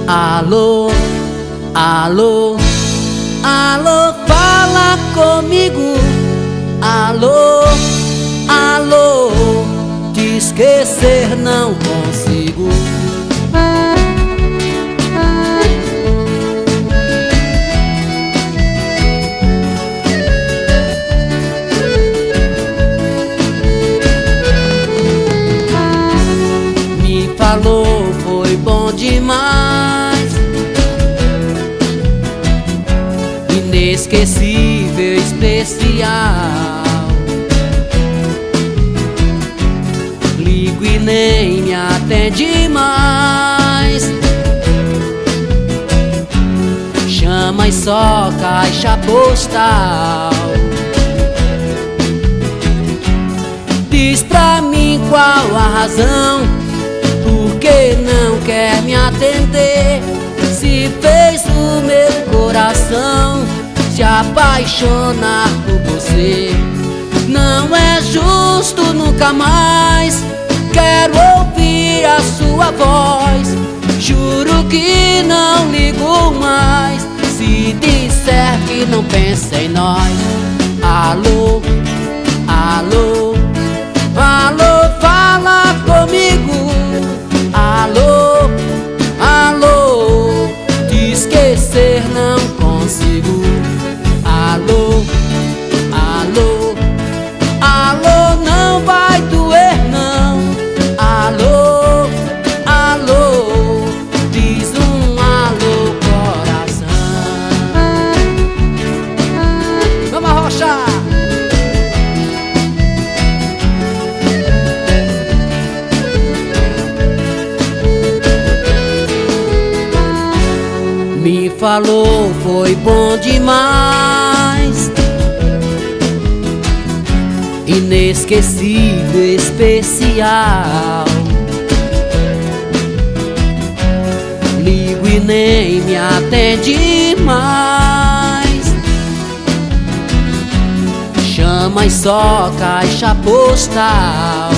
Alô, alô, alô, fala comigo. Alô, alô, te esquecer não consigo. Me falou, foi bom demais, inesquecível, especial. Ligo e nem me atende mais, chama e só caixa postal. Diz pra mim qual a razão, por que não quer me atender? Se fez o meu coração se apaixonar por você. Não é justo, nunca mais quero ouvir a sua voz. Juro que não ligo mais se disser que não pensa em nós. Alô, alô, alô, fala comigo. Alô, alô, te esquecer não consigo. Alô, alô, alô, não vai doer não. Alô, alô, diz um alô, coração. Vamos arrochar. Me falou, foi bom demais, inesquecível, especial. Ligo e nem me atende mais, chama e só caixa postal.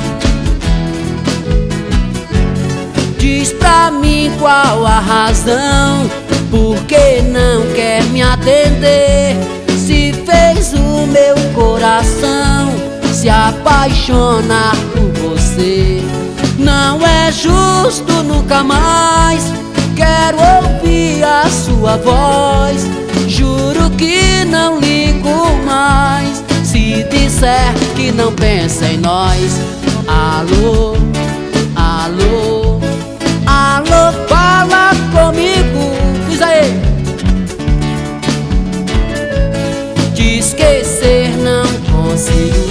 Diz pra mim qual a razão, por que não quer me atender? Se fez o meu coração se apaixonar por você. Não é justo, nunca mais quero ouvir a sua voz. Juro que não ligo mais se disser que não pensa em nós. Alô, alô, alô, fala comigo. Diz aí. Te esquecer não consigo.